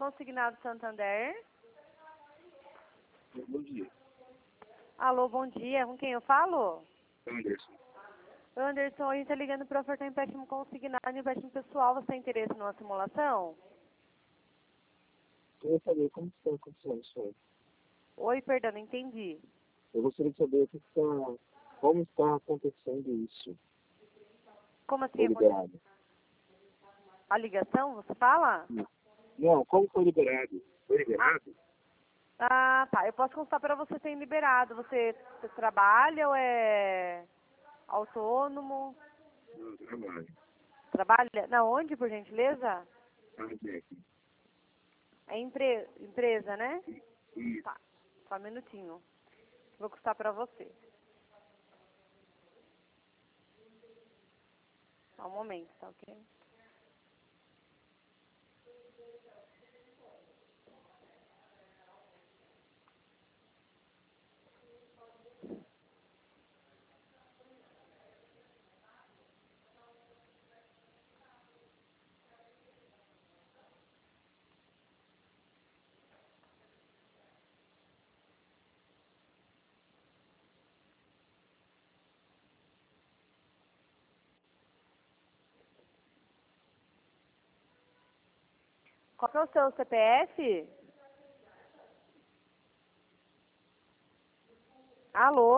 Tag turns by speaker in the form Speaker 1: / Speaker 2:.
Speaker 1: Consignado Santander.
Speaker 2: Bom dia.
Speaker 1: Alô, bom dia. Com quem eu falo?
Speaker 2: Anderson.
Speaker 1: Anderson, a gente está ligando para ofertar empréstimo consignado e empréstimo pessoal. Você tem interesse numa simulação?
Speaker 2: Eu queria saber como está acontecendo isso aí.
Speaker 1: Oi, perdão, não entendi.
Speaker 2: Eu gostaria de saber como está acontecendo isso.
Speaker 1: Como assim?
Speaker 2: Foi liberado.
Speaker 1: A ligação, você fala?
Speaker 2: Não, como foi liberado? Foi liberado?
Speaker 1: Ah, tá. Eu posso consultar para você sem liberado. Você trabalha ou é autônomo?
Speaker 2: Não, trabalho.
Speaker 1: Trabalha? Na onde, por gentileza?
Speaker 2: Aqui.
Speaker 1: É empresa, né?
Speaker 2: Isso.
Speaker 1: Tá. Só um minutinho. Vou custar para você. Só um momento, tá ok? Qual que é o seu CPF? Alô?